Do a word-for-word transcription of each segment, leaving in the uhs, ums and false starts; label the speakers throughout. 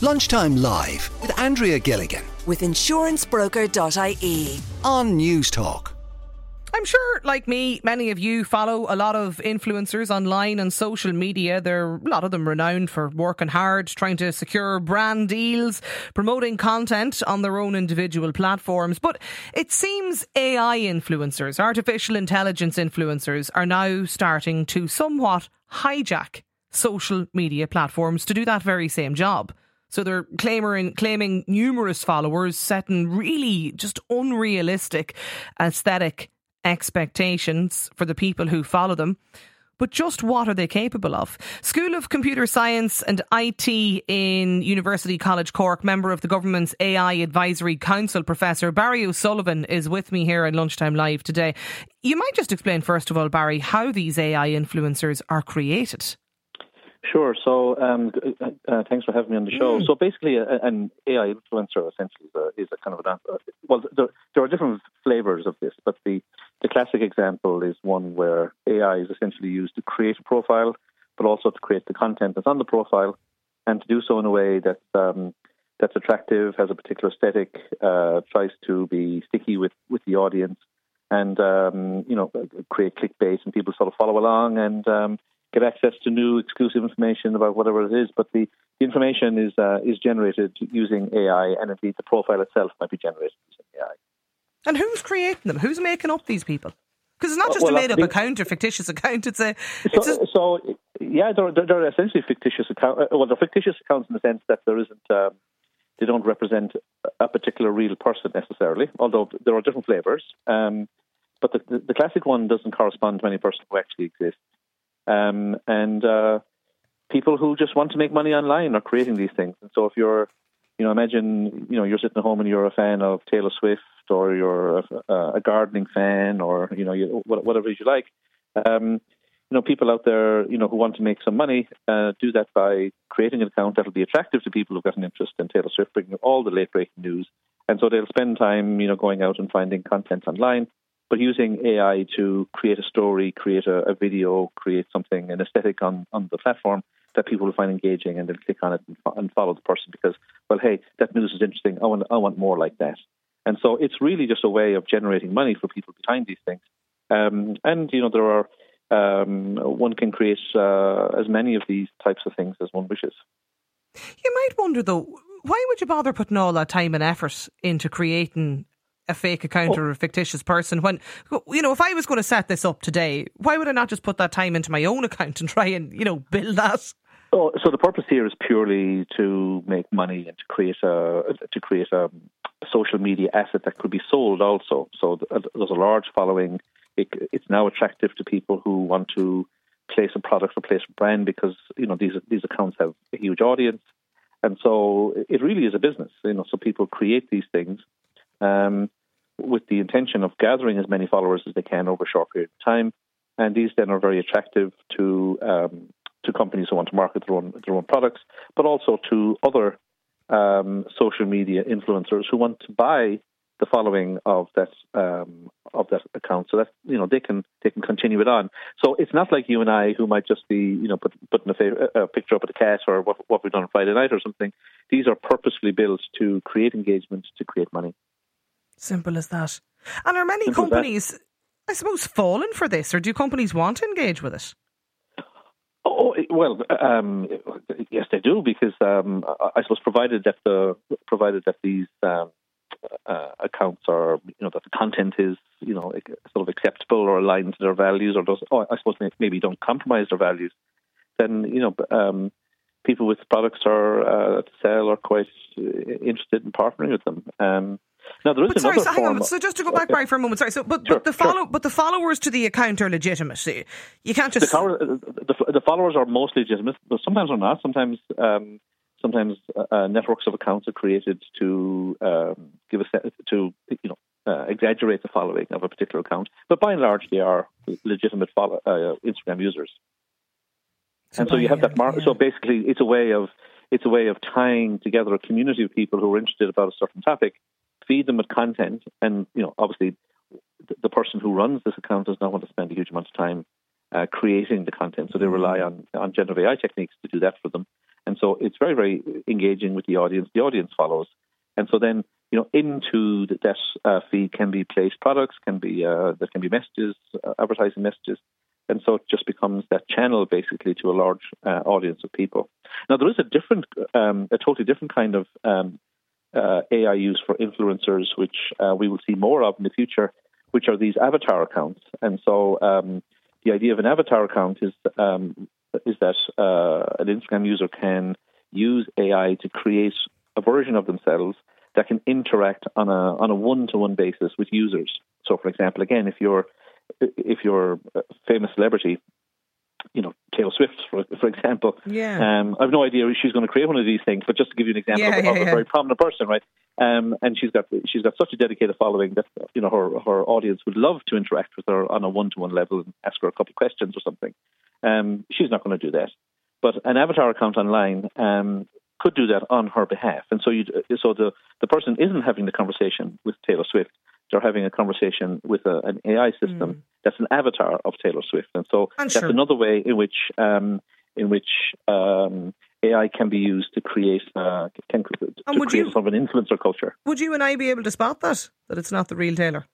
Speaker 1: Lunchtime Live with Andrea Gilligan
Speaker 2: with insurance broker dot I E
Speaker 1: on News Talk.
Speaker 3: I'm sure, like me, many of you follow a lot of influencers online and social media. There are a lot of them renowned for working hard, trying to secure brand deals, promoting content on their own individual platforms. But it seems A I influencers, artificial intelligence influencers, are now starting to somewhat hijack social media platforms to do that very same job. So they're claiming, claiming numerous followers, setting really just unrealistic aesthetic expectations for the people who follow them. But just what are they capable of? School of Computer Science and I T in University College Cork, member of the government's A I Advisory Council, Professor Barry O'Sullivan, is with me here at Lunchtime Live today. You might just explain, first of all, Barry, how these A I influencers are created.
Speaker 4: Sure. So um, uh, thanks for having me on the show. Mm. So basically, a, an A I influencer essentially is a, is a kind of an... Uh, well, there, there are different flavours of this, but the, the classic example is one where A I is essentially used to create a profile, but also to create the content that's on the profile, and to do so in a way that's, um, that's attractive, has a particular aesthetic, uh, tries to be sticky with, with the audience, and, um, you know, create clickbait, and people sort of follow along and... Um, get access to new exclusive information about whatever it is, but the, the information is uh, is generated using A I, and indeed the profile itself might be generated using A I.
Speaker 3: And who's creating them? Who's making up these people? Because it's not just
Speaker 4: well,
Speaker 3: a made-up
Speaker 4: the,
Speaker 3: account or fictitious account. It's a...
Speaker 4: It's so, a, so, yeah, they're, they're essentially fictitious accounts. Well, they're fictitious accounts in the sense that there isn't... Um, they don't represent a particular real person necessarily, although there are different flavours. Um, but the, the, the classic one doesn't correspond to any person who actually exists. Um, and uh, people who just want to make money online are creating these things. And so if you're, you know, imagine, you know, you're sitting at home and you're a fan of Taylor Swift, or you're a, a gardening fan, or, you know, you, whatever it is you like. Um, you know, people out there, you know, who want to make some money, uh, do that by creating an account that'll be attractive to people who've got an interest in Taylor Swift, bringing all the late-breaking news. And so they'll spend time, you know, going out and finding content online, but using A I to create a story, create a, a video, create something, an aesthetic on, on the platform that people will find engaging, and they'll click on it and, and follow the person because, well, hey, that news is interesting. I want, I want more like that. And so it's really just a way of generating money for people behind these things. Um, and, you know, there are, um, one can create uh, as many of these types of things as one wishes.
Speaker 3: You might wonder, though, why would you bother putting all that time and effort into creating a fake account oh. or a fictitious person when, you know, if I was going to set this up today, why would I not just put that time into my own account and try and, you know, build that?
Speaker 4: Oh, so the purpose here is purely to make money and to create a to create a, a social media asset that could be sold also. So there's a large following. It, it's now attractive to people who want to place a product or place a brand because, you know, these these accounts have a huge audience. And so it really is a business, you know, so people create these things Um, with the intention of gathering as many followers as they can over a short period of time, and these then are very attractive to um, to companies who want to market their own their own products, but also to other um, social media influencers who want to buy the following of that um, of that account, so that, you know, they can they can continue it on. So it's not like you and I, who might just be, you know, put, putting a, fav- a picture up of the cat or what, what we've done on Friday night or something. These are purposefully built to create engagement, to create money.
Speaker 3: Simple as that. And are many
Speaker 4: Simple
Speaker 3: companies, I suppose, falling for this, or do companies want to engage with it?
Speaker 4: Oh, well, um, yes, they do, because um, I suppose provided that the provided that these um, uh, accounts are, you know, that the content is, you know, sort of acceptable or aligned to their values, or does, oh, I suppose maybe don't compromise their values, then, you know, um, people with products are uh, to sell are quite interested in partnering with them. Um, Now, there is
Speaker 3: but sorry,
Speaker 4: another
Speaker 3: so hang
Speaker 4: form
Speaker 3: on. So just to go back,
Speaker 4: okay.
Speaker 3: Barry, for a moment. Sorry. So, but,
Speaker 4: sure,
Speaker 3: but the follow,
Speaker 4: sure.
Speaker 3: but the followers to the account are legitimate. You can't just
Speaker 4: the, the, the followers are mostly legitimate, but sometimes they're not. Sometimes, um, sometimes uh, networks of accounts are created to um, give a to you know uh, exaggerate the following of a particular account. But by and large, they are legitimate follow, uh, Instagram users. So and so you have that. Mar- yeah. So basically, it's a way of it's a way of tying together a community of people who are interested about a certain topic. Feed them with content, and, you know, obviously the person who runs this account does not want to spend a huge amount of time uh, creating the content, so they rely on, on generative A I techniques to do that for them. And And so it's very, very engaging with the audience. The audience follows. And so then, you know, into that uh, feed can be placed products, can be uh, there can be messages, uh, advertising messages. And so it just becomes that channel, basically, to a large uh, audience of people. Now, there is a different, um, a totally different kind of um, uh, A I use for influencers, which uh, we will see more of in the future, which are these avatar accounts. And so um, the idea of an avatar account is um, is that uh, an Instagram user can use A I to create a version of themselves that can interact on a on a one-to-one basis with users. So, for example, again, if you're if you're a famous celebrity, you know, Taylor Swift, for, for example,
Speaker 3: yeah.
Speaker 4: um, I have no idea if she's going to create one of these things, but just to give you an example
Speaker 3: yeah,
Speaker 4: of,
Speaker 3: yeah,
Speaker 4: of a
Speaker 3: yeah.
Speaker 4: very prominent person, right? Um, and she's got she's got such a dedicated following that, you know, her her audience would love to interact with her on a one-to-one level and ask her a couple of questions or something. Um, she's not going to do that, but an avatar account online um, could do that on her behalf, and so you so the the person isn't having the conversation with Taylor Swift. They're having a conversation with a, an A I system mm. that's an avatar of Taylor Swift, and so
Speaker 3: I'm
Speaker 4: that's
Speaker 3: sure.
Speaker 4: another way in which um, in which um, A I can be used to create uh, can, to create you, sort of an influencer culture.
Speaker 3: Would you and I be able to spot that that it's not the real Taylor?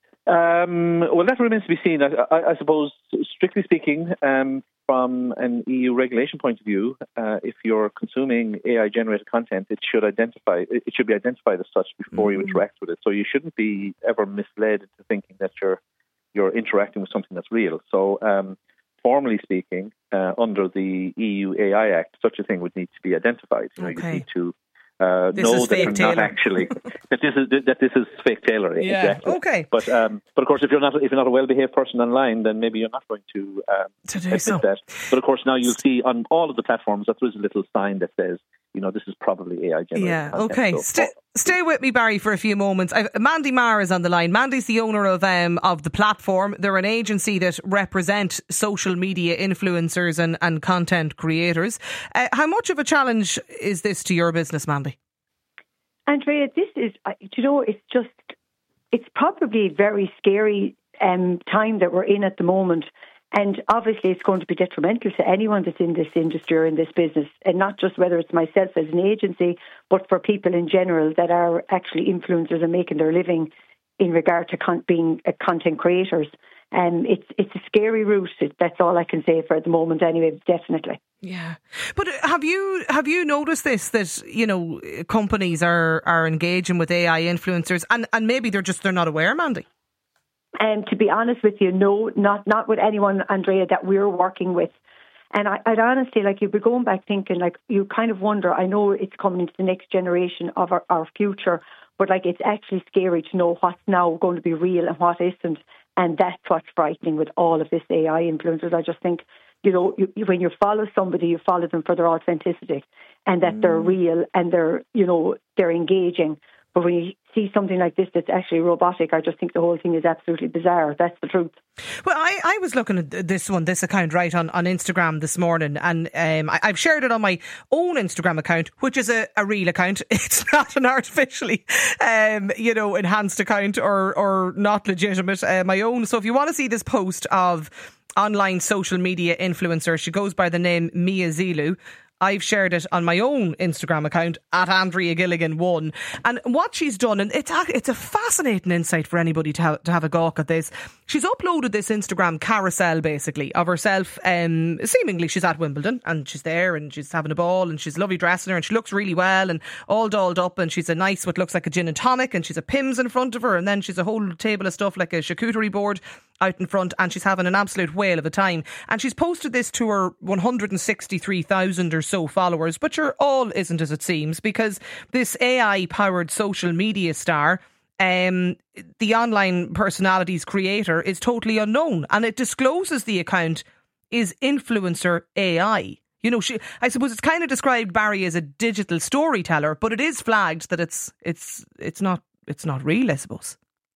Speaker 4: Um, well, that remains to be seen. I, I, I suppose, strictly speaking, um, from an E U regulation point of view, uh, if you're consuming A I-generated content, it should identify it should be identified as such before mm. you interact with it. So you shouldn't be ever misled into thinking that you're you're interacting with something that's real. So, um, formally speaking, uh, under the E U A I Act, such a thing would need to be identified. You know,
Speaker 3: okay.
Speaker 4: you need to uh, know that you're
Speaker 3: Taylor.
Speaker 4: not actually that this is that this is fake Taylor.
Speaker 3: Yeah.
Speaker 4: Exactly.
Speaker 3: Okay.
Speaker 4: But um, but of course, if you're not if you're not a well-behaved person online, then maybe you're not going to um,
Speaker 3: to do
Speaker 4: admit
Speaker 3: so.
Speaker 4: that. But of course, now you'll see on all of the platforms that there is a little sign that says, you know, this is probably A I generated.
Speaker 3: Yeah.
Speaker 4: content.
Speaker 3: Okay.
Speaker 4: So,
Speaker 3: Stay, stay with me, Barry, for a few moments. I've, Mandy Marr is on the line. Mandy's the owner of um of the platform. They're an agency that represent social media influencers and and content creators. Uh, how much of a challenge is this to your business, Mandy?
Speaker 5: Andrea, this is, you know, it's just, it's probably a very scary um, time that we're in at the moment. And obviously it's going to be detrimental to anyone that's in this industry or in this business. And not just whether it's myself as an agency, but for people in general that are actually influencers and making their living in regard to con- being uh, content creators. Um, it's it's a scary route. That's all I can say for the moment anyway, definitely.
Speaker 3: Yeah. But have you have you noticed this, that, you know, companies are, are engaging with A I influencers and, and maybe they're just, they're not aware, Mandy?
Speaker 5: And to be honest with you, no, not not with anyone, Andrea, that we're working with. And I, I'd honestly, like, you'd be going back thinking, like, you kind of wonder, I know it's coming into the next generation of our, our future, but, like, it's actually scary to know what's now going to be real and what isn't. And that's what's frightening with all of this A I influencers. I just think, you know, you, you, when you follow somebody, you follow them for their authenticity and that mm. they're real and they're, you know, they're engaging. But when you see something like this that's actually robotic, I just think the whole thing is absolutely bizarre. That's the truth.
Speaker 3: Well, I, I was looking at this one, this account, right, on, on Instagram this morning, and um, I, I've shared it on my own Instagram account, which is a, a real account. It's not an artificially, um, you know, enhanced account or, or not legitimate, uh, my own. So if you want to see this post of online social media influencer, she goes by the name Mia Zilu. I've shared it on my own Instagram account at Andrea Gilligan one. And what she's done, and it's a, it's a fascinating insight for anybody to have, to have a gawk at this. She's uploaded this Instagram carousel, basically, of herself. Um, seemingly she's at Wimbledon and she's there and she's having a ball and she's lovely dressing her and she looks really well and all dolled up, and she's a nice, what looks like a gin and tonic, and she's a Pimm's in front of her, and then she's a whole table of stuff like a charcuterie board out in front, and she's having an absolute whale of a time. And she's posted this to her one hundred sixty-three thousand or so followers, but sure, all isn't as it seems, because this A I-powered social media star, um, the online personality's creator, is totally unknown, and it discloses the account is influencer A I. You know, she, I suppose it's kind of described, Barry, as a digital storyteller, but it is flagged that it's it's it's not it's not real, I suppose.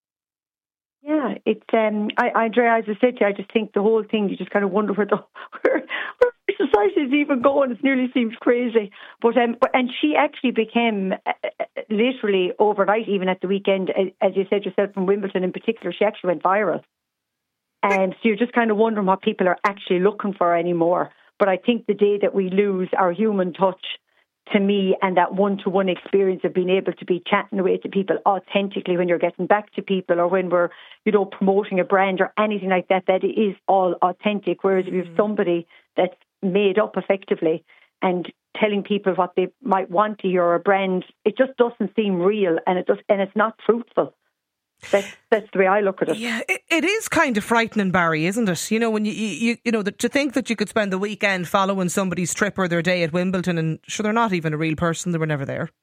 Speaker 5: Yeah, it's um, I, Andrea, as I said to you, I just think the whole thing, you just kind of wonder where the where, where society is even going. It nearly seems crazy. But um, but and she actually became uh, literally overnight, even at the weekend, as you said yourself, from Wimbledon in particular, she actually went viral. And so you're just kind of wondering what people are actually looking for anymore. But I think the day that we lose our human touch, to me, and that one-to-one experience of being able to be chatting away to people authentically when you're getting back to people, or when we're, you know, promoting a brand or anything like that, that it is all authentic. Whereas if you have somebody that's made up effectively and telling people what they might want to hear, or a brand, it just doesn't seem real, and it does, and it's not fruitful. That's, that's the way I look at it.
Speaker 3: Yeah, it, it is kind of frightening, Barry, isn't it? You know, when you you, you know, that to think that you could spend the weekend following somebody's trip or their day at Wimbledon, and sure, they're not even a real person; they were never there.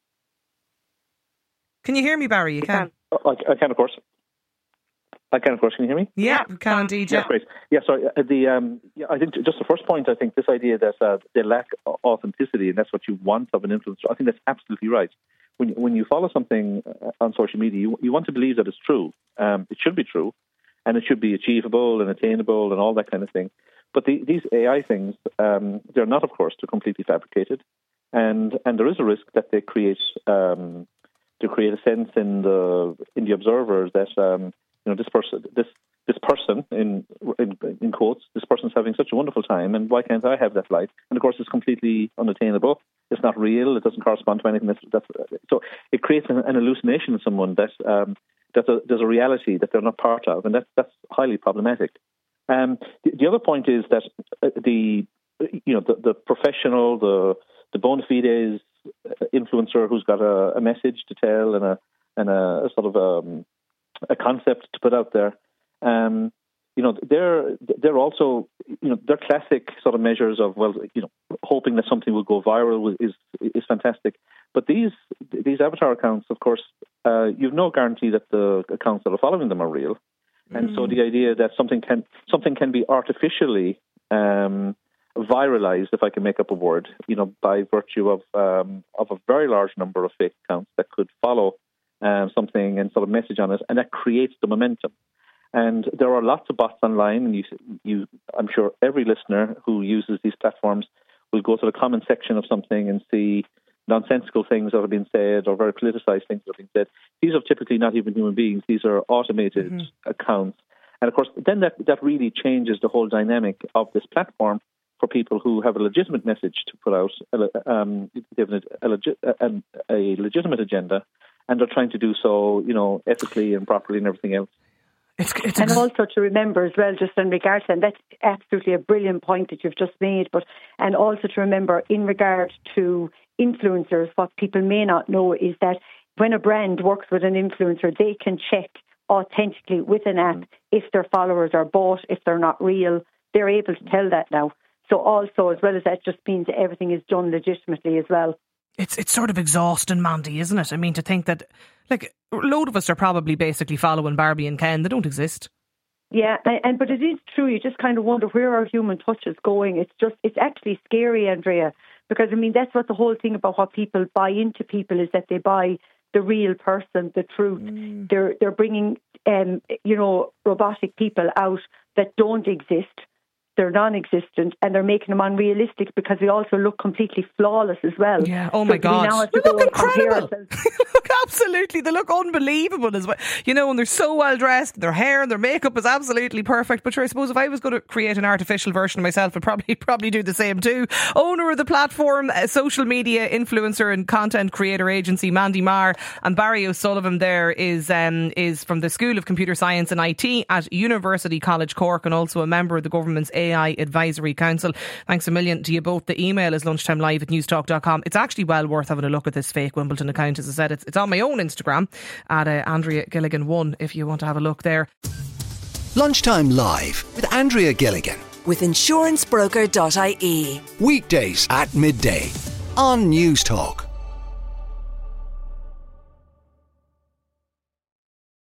Speaker 3: Can you hear me, Barry? You can.
Speaker 4: I, I can, of course. I can, of course. Can you hear me?
Speaker 3: Yeah, we can indeed. Yeah,
Speaker 4: yeah, great. Yeah, sorry. Uh, the um, yeah, I think just the first point. I think this idea that uh, they lack authenticity, and that's what you want of an influencer. I think that's absolutely right. When when you follow something on social media, you you want to believe that it's true. Um, it should be true, and it should be achievable and attainable and all that kind of thing. But the, these A I things, um, they're not, of course, they're completely fabricated, and and there is a risk that they create um, they create a sense in the in the observers that um, you know this person this this person in, in in quotes this person's having such a wonderful time, and why can't I have that life? And of course, it's completely unattainable. It's not real. It doesn't correspond to anything. That's, that's, so it creates an, an hallucination in someone that um, that a, there's a reality that they're not part of, and that's that's highly problematic. Um, the, the other point is that the you know the, the professional, the the bona fides influencer who's got a, a message to tell and a and a, a sort of um, a concept to put out there. Um, you know, they're they're also you know they're classic sort of measures of well, you know, hoping that something will go viral is is fantastic. But these these avatar accounts, of course, uh, you've no guarantee that the accounts that are following them are real. And mm. so the idea that something can something can be artificially um, viralized, if I can make up a word, you know, by virtue of um, of a very large number of fake accounts that could follow um, something and sort of message on it, and that creates the momentum. And there are lots of bots online, and you, you, I'm sure every listener who uses these platforms will go to the comment section of something and see nonsensical things that have been said or very politicized things that have been said. These are typically not even human beings. These are automated mm-hmm. accounts. And of course, then that, that really changes the whole dynamic of this platform for people who have a legitimate message to put out, um, they have a, a, legit, a, a legitimate agenda, and they're trying to do so, you know, ethically and properly and everything else.
Speaker 3: It's, it's
Speaker 5: and also to remember as well, just in regards to, and that's absolutely a brilliant point that you've just made, but and also to remember in regard to influencers, what people may not know is that when a brand works with an influencer, they can check authentically with an app if their followers are bought, if they're not real. They're able to tell that now. So also, as well as that, just means that everything is done legitimately as well.
Speaker 3: It's it's sort of exhausting, Mandy, isn't it? I mean, to think that, like, a load of us are probably basically following Barbie and Ken. They don't exist.
Speaker 5: Yeah, and, and but it is true. You just kind of wonder where our human touch is going. It's just, it's actually scary, Andrea, because, I mean, that's what the whole thing about what people buy into people is that they buy the real person, the truth. Mm. They're they're bringing, um, you know, robotic people out that don't exist. They're non-existent, and they're making them unrealistic because they also look completely flawless as well.
Speaker 3: Yeah. Oh my so God, they look incredible. Look, absolutely, they look unbelievable as well. You know, and they're so well dressed. Their hair and their makeup is absolutely perfect. But sure, I suppose if I was going to create an artificial version of myself, I'd probably probably do the same too. Owner of the platform, uh, social media influencer and content creator agency, Mandy Marr, and Barry O'Sullivan there is um, is from the School of Computer Science and I T at University College Cork, and also a member of the government's A I Advisory Council. Thanks a million to you both. The email is lunchtimelive at newstalk dot com. It's actually well worth having a look at this fake Wimbledon account. As I said, it's, it's on my own Instagram at uh, Andrea Gilligan one if you want to have a look there.
Speaker 1: Lunchtime Live with Andrea Gilligan.
Speaker 2: With insurance broker dot I E.
Speaker 1: Weekdays at midday on Newstalk.